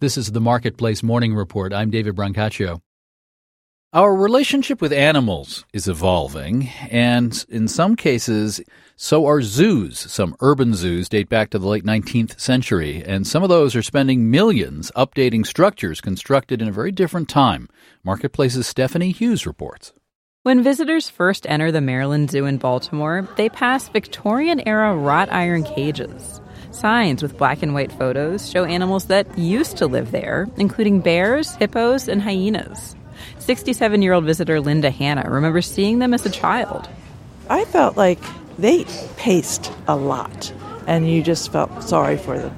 This is the Marketplace Morning Report. I'm David Brancaccio. Our relationship with animals is evolving, and in some cases, so are zoos. Some urban zoos date back to the late 19th century, and some of those are spending millions updating structures constructed in a very different time. Marketplace's Stephanie Hughes reports. When visitors first enter the Maryland Zoo in Baltimore, they pass Victorian-era wrought iron cages. Signs with black and white photos show animals that used to live there, including bears, hippos, and hyenas. 67-year-old visitor Linda Hanna remembers seeing them as a child. I felt like they paced a lot, and you just felt sorry for them.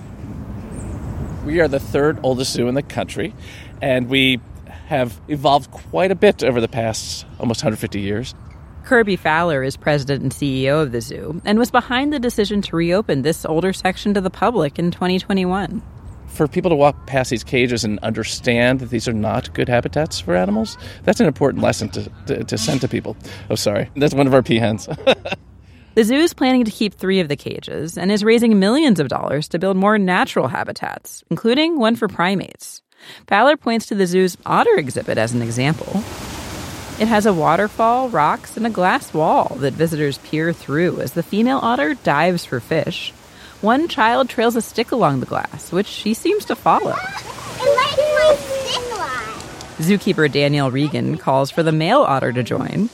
We are the third oldest zoo in the country, and we have evolved quite a bit over the past almost 150 years. Kirby Fowler is president and CEO of the zoo and was behind the decision to reopen this older section to the public in 2021. For people to walk past these cages and understand that these are not good habitats for animals, that's an important lesson to send to people. Oh, sorry. That's one of our peahens. The zoo is planning to keep 3 of the cages and is raising millions of dollars to build more natural habitats, including one for primates. Fowler points to the zoo's otter exhibit as an example. It has a waterfall, rocks, and a glass wall that visitors peer through as the female otter dives for fish. One child trails a stick along the glass, which she seems to follow. It likes my stick line. Zookeeper Danielle Regan calls for the male otter to join.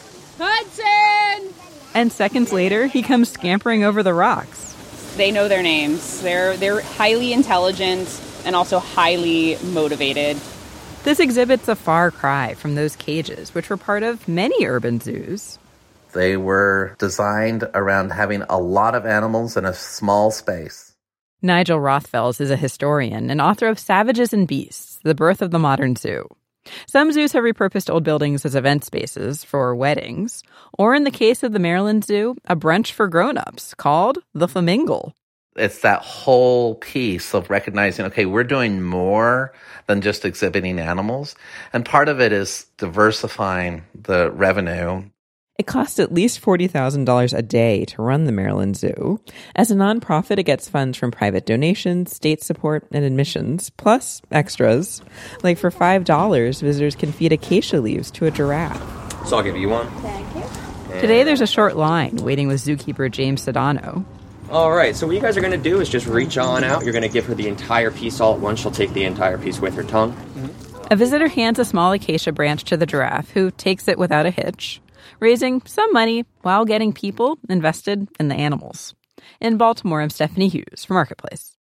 Hudson! And seconds later, he comes scampering over the rocks. They know their names. They're highly intelligent and also highly motivated. This exhibit's a far cry from those cages, which were part of many urban zoos. They were designed around having a lot of animals in a small space. Nigel Rothfels is a historian and author of Savages and Beasts, The Birth of the Modern Zoo. Some zoos have repurposed old buildings as event spaces for weddings, or in the case of the Maryland Zoo, a brunch for grown-ups called the Flamingle. It's that whole piece of recognizing, okay, we're doing more than just exhibiting animals. And part of it is diversifying the revenue. It costs at least $40,000 a day to run the Maryland Zoo. As a nonprofit, it gets funds from private donations, state support, and admissions, plus extras. Like for $5, visitors can feed acacia leaves to a giraffe. So I'll give you one. Thank you. Today there's a short line waiting with zookeeper James Sedano. All right, so what you guys are going to do is just reach on out. You're going to give her the entire piece all at once. She'll take the entire piece with her tongue. A visitor hands a small acacia branch to the giraffe, who takes it without a hitch, raising some money while getting people invested in the animals. In Baltimore, I'm Stephanie Hughes for Marketplace.